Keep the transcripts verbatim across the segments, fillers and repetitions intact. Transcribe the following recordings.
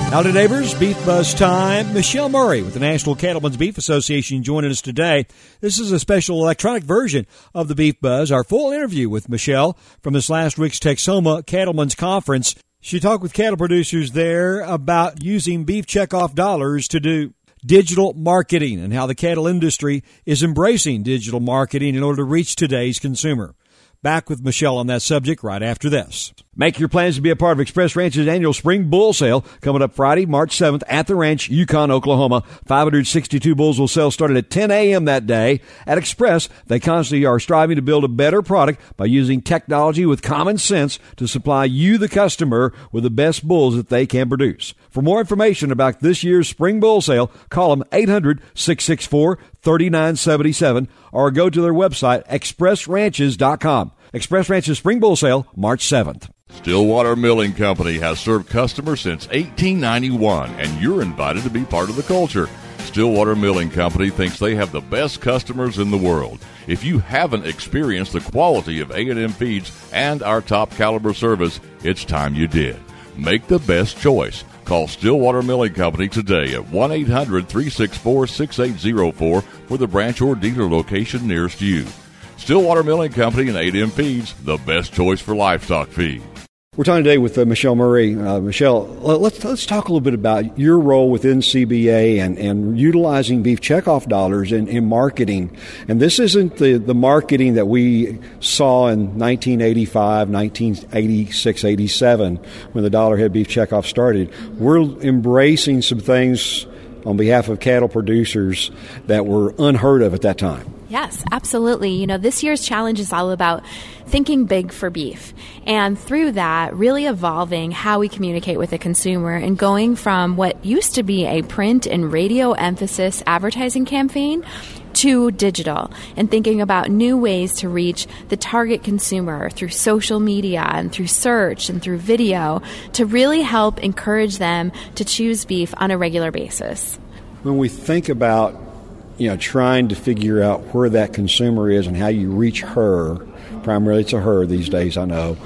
Howdy, neighbors. Beef Buzz time. Michelle Murray with the National Cattlemen's Beef Association joining us today. This is a special electronic version of the Beef Buzz, our full interview with Michelle from this last week's Texoma Cattlemen's Conference. She talked with cattle producers there about using beef checkoff dollars to do digital marketing and how the cattle industry is embracing digital marketing in order to reach today's consumer. Back with Michelle on that subject right after this. Make your plans to be a part of Express Ranch's annual Spring Bull Sale coming up Friday, March seventh at the ranch, Yukon, Oklahoma. five hundred sixty-two bulls will sell starting at ten a.m. that day. At Express, they constantly are striving to build a better product by using technology with common sense to supply you, the customer, with the best bulls that they can produce. For more information about this year's Spring Bull Sale, call them eight hundred, six six four, three nine seven seven or go to their website, express ranches dot com. Express Ranch's Spring Bull Sale, March seventh. Stillwater Milling Company has served customers since eighteen ninety-one, and you're invited to be part of the culture. Stillwater Milling Company thinks they have the best customers in the world. If you haven't experienced the quality of A and M feeds and our top caliber service, it's time you did. Make the best choice. Call Stillwater Milling Company today at one eight hundred, three six four, six eight zero four for the branch or dealer location nearest you. Stillwater Milling Company and A and M Feeds, the best choice for livestock feed. We're talking today with uh, Michelle Murray. Uh, Michelle, let's let's talk a little bit about your role within C B A and, and utilizing beef checkoff dollars in, in marketing. And this isn't the, the marketing that we saw in nineteen eighty-five, nineteen eighty-six, eighty-seven when the dollar head beef checkoff started. We're embracing some things on behalf of cattle producers that were unheard of at that time. Yes, absolutely. You know, this year's challenge is all about thinking big for beef. And through that, really evolving how we communicate with the consumer and going from what used to be a print and radio emphasis advertising campaign to digital, and thinking about new ways to reach the target consumer through social media and through search and through video to really help encourage them to choose beef on a regular basis. When we think about you know, trying to figure out where that consumer is and how you reach her, primarily it's a her these days, I know,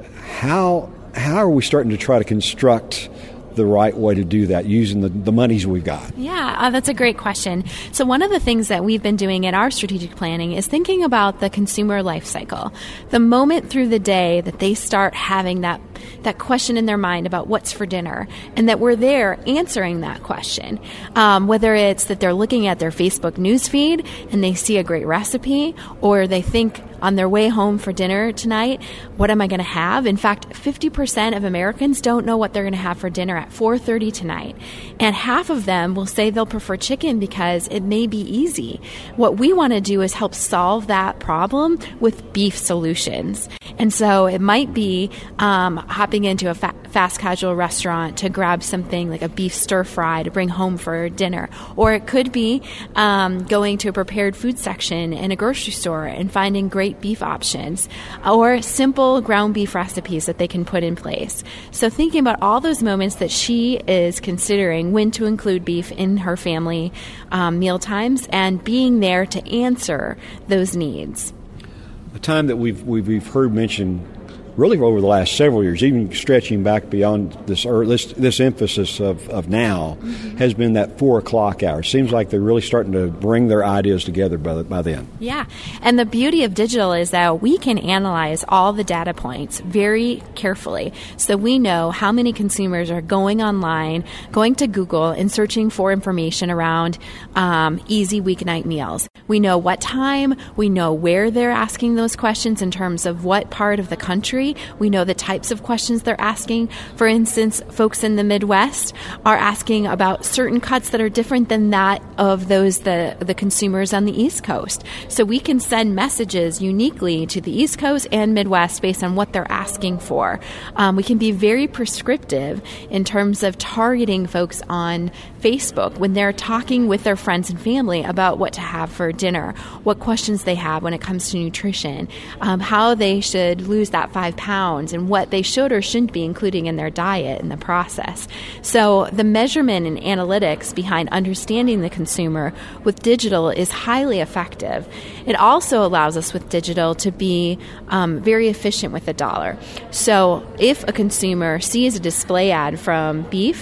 how how are we starting to try to construct the right way to do that using the, the monies we've got? Yeah, uh, that's a great question. So one of the things that we've been doing in our strategic planning is thinking about the consumer life cycle. The moment through the day that they start having that that question in their mind about what's for dinner, and that we're there answering that question. Um, whether it's that they're looking at their Facebook newsfeed and they see a great recipe, or they think on their way home for dinner tonight, what am I going to have? In fact, fifty percent of Americans don't know what they're going to have for dinner at four thirty tonight. And half of them will say they'll prefer chicken because it may be easy. What we want to do is help solve that problem with beef solutions. And so it might be um, hopping into a fa- fast casual restaurant to grab something like a beef stir fry to bring home for dinner. Or it could be um, going to a prepared food section in a grocery store and finding great beef options, or simple ground beef recipes that they can put in place. So thinking about all those moments that she is considering when to include beef in her family um, meal times, and being there to answer those needs. A time that we've we've, we've heard mentioned really over the last several years, even stretching back beyond this or this, this emphasis of, of now, mm-hmm. has been that four o'clock hour. Seems like they're really starting to bring their ideas together by, by then. Yeah, and the beauty of digital is that we can analyze all the data points very carefully, so we know how many consumers are going online, going to Google, and searching for information around um, easy weeknight meals. We know what time, we know where they're asking those questions in terms of what part of the country. We know the types of questions they're asking. For instance, folks in the Midwest are asking about certain cuts that are different than that of those the, the consumers on the East Coast. So we can send messages uniquely to the East Coast and Midwest based on what they're asking for. Um, we can be very prescriptive in terms of targeting folks on Facebook when they're talking with their friends and family about what to have for dinner, what questions they have when it comes to nutrition, um, how they should lose that five pounds, and what they should or shouldn't be including in their diet in the process. So the measurement and analytics behind understanding the consumer with digital is highly effective. It also allows us with digital to be um, very efficient with the dollar. So if a consumer sees a display ad from beef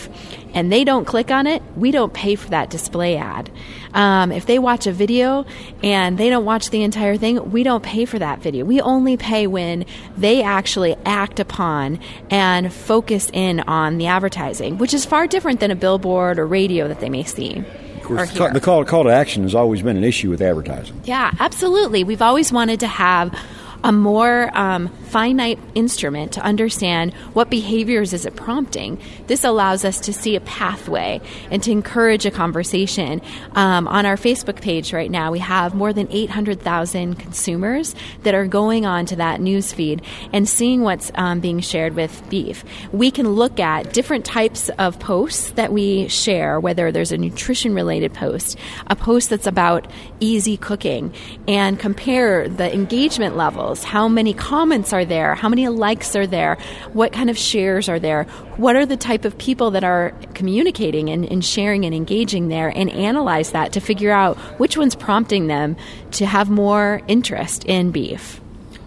and they don't click on it, we don't pay for that display ad. Um, if they watch a video and they don't watch the entire thing, we don't pay for that video. We only pay when they actually act upon and focus in on the advertising, which is far different than a billboard or radio that they may see. Of course, the call, call to action has always been an issue with advertising. Yeah, absolutely. We've always wanted to have a more um, finite instrument to understand what behaviors is it prompting. This allows us to see a pathway and to encourage a conversation. Um, on our Facebook page right now, we have more than eight hundred thousand consumers that are going on to that news feed and seeing what's um, being shared with beef. We can look at different types of posts that we share, whether there's a nutrition-related post, a post that's about easy cooking, and compare the engagement level. How many comments are there? How many likes are there? What kind of shares are there? What are the type of people that are communicating and, and sharing and engaging there, and analyze that to figure out which one's prompting them to have more interest in beef.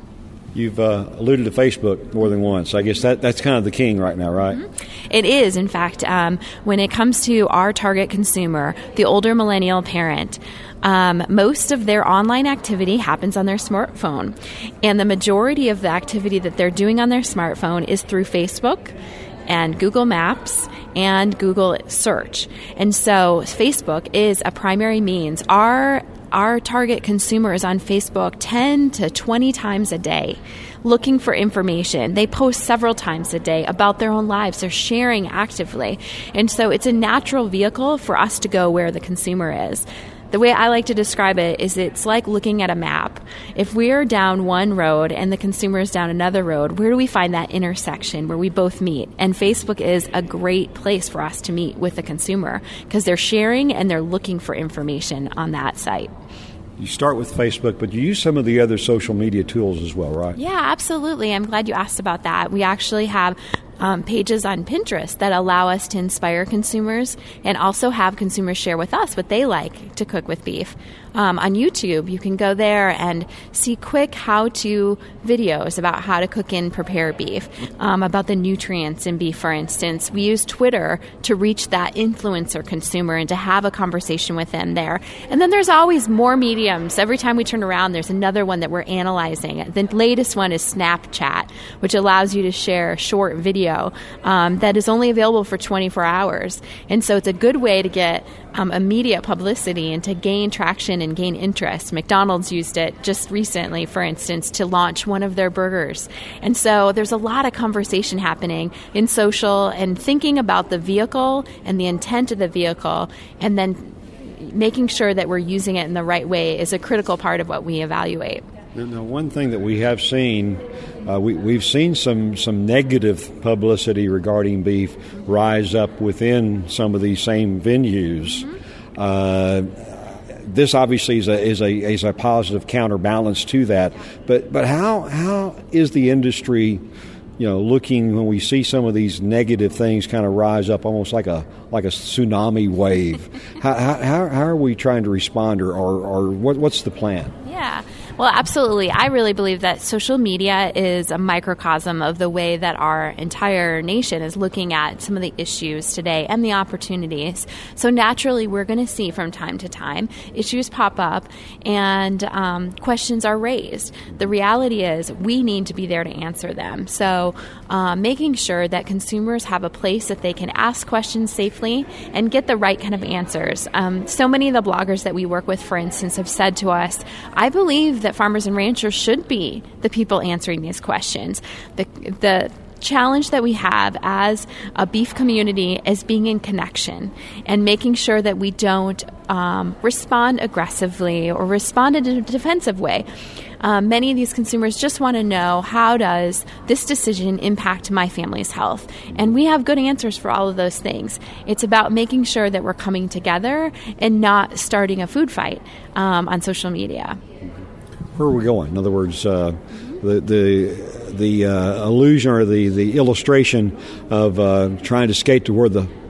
You've uh, alluded to Facebook more than once. I guess that, that's kind of the king right now, right? Mm-hmm. It is. In fact, um, when it comes to our target consumer, the older millennial parent, Um, most of their online activity happens on their smartphone. And the majority of the activity that they're doing on their smartphone is through Facebook and Google Maps and Google Search. And so Facebook is a primary means. Our Our target consumer is on Facebook ten to twenty times a day looking for information. They post several times a day about their own lives. They're sharing actively. And so it's a natural vehicle for us to go where the consumer is. The way I like to describe it is it's like looking at a map. If we're down one road and the consumer is down another road, where do we find that intersection where we both meet? And Facebook is a great place for us to meet with the consumer because they're sharing and they're looking for information on that site. You start with Facebook, but you use some of the other social media tools as well, right? Yeah, absolutely. I'm glad you asked about that. We actually have Um, pages on Pinterest that allow us to inspire consumers and also have consumers share with us what they like to cook with beef. Um, on YouTube, you can go there and see quick how-to videos about how to cook and prepare beef, um, about the nutrients in beef, for instance. We use Twitter to reach that influencer consumer and to have a conversation with them there. And then there's always more mediums. Every time we turn around, there's another one that we're analyzing. The latest one is Snapchat, which allows you to share short video Um, that is only available for twenty-four hours. And so it's a good way to get um, immediate publicity and to gain traction and gain interest. McDonald's used it just recently, for instance, to launch one of their burgers. And so there's a lot of conversation happening in social and thinking about the vehicle and the intent of the vehicle, and then making sure that we're using it in the right way is a critical part of what we evaluate. Now, one thing that we have seen, uh, we, we've seen some, some negative publicity regarding beef rise up within some of these same venues. Mm-hmm. Uh, this obviously is a, is a is a positive counterbalance to that. But but how how is the industry, you know, looking when we see some of these negative things kind of rise up, almost like a like a tsunami wave? how, how how are we trying to respond, or or, or what what's the plan? Yeah. Well, absolutely. I really believe that social media is a microcosm of the way that our entire nation is looking at some of the issues today and the opportunities. So naturally, we're going to see from time to time issues pop up and um, questions are raised. The reality is we need to be there to answer them. So um, making sure that consumers have a place that they can ask questions safely and get the right kind of answers. Um, so many of the bloggers that we work with, for instance, have said to us, I believe that farmers and ranchers should be the people answering these questions. The, the challenge that we have as a beef community is being in connection and making sure that we don't um, respond aggressively or respond in a defensive way. Um, many of these consumers just want to know, how does this decision impact my family's health? And we have good answers for all of those things. It's about making sure that we're coming together and not starting a food fight um, on social media. Where are we going? In other words, uh, the the the uh, illusion or the, the illustration of uh, trying to skate to where the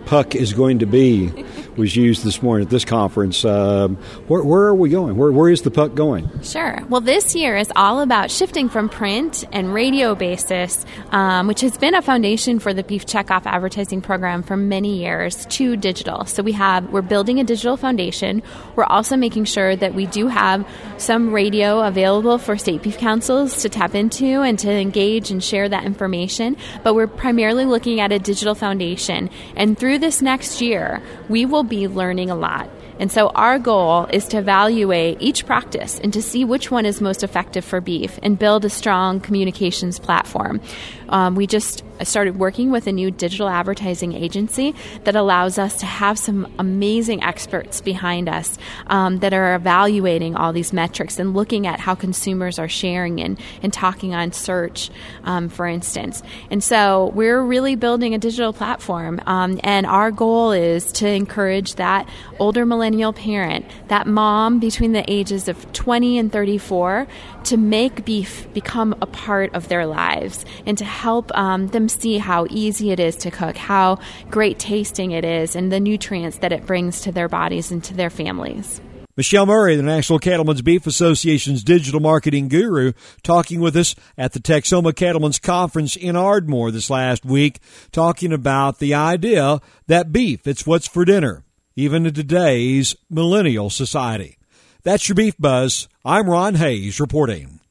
puck is going to be was used this morning at this conference. Um, where, where are we going? Where, where is the puck going? Sure. Well, this year is all about shifting from print and radio basis, um, which has been a foundation for the Beef Checkoff advertising program for many years, to digital. So we have we're building a digital foundation. We're also making sure that we do have some radio available for state beef councils to tap into and to engage and share that information. But we're primarily looking at a digital foundation. And through this next year, we will be learning a lot. And so our goal is to evaluate each practice and to see which one is most effective for beef and build a strong communications platform. Um, we just started working with a new digital advertising agency that allows us to have some amazing experts behind us um, that are evaluating all these metrics and looking at how consumers are sharing and, and talking on search, um, for instance. And so we're really building a digital platform, um, and our goal is to encourage that older millennial parent, that mom between the ages of twenty and thirty-four, to make beef become a part of their lives and to help um, them see how easy it is to cook, how great tasting it is, and the nutrients that it brings to their bodies and to their families. Michelle Murray, the National Cattlemen's Beef Association's digital marketing guru, talking with us at the Texoma Cattlemen's Conference in Ardmore this last week, talking about the idea that beef, it's what's for dinner, even in today's millennial society. That's your Beef Buzz. I'm Ron Hayes reporting.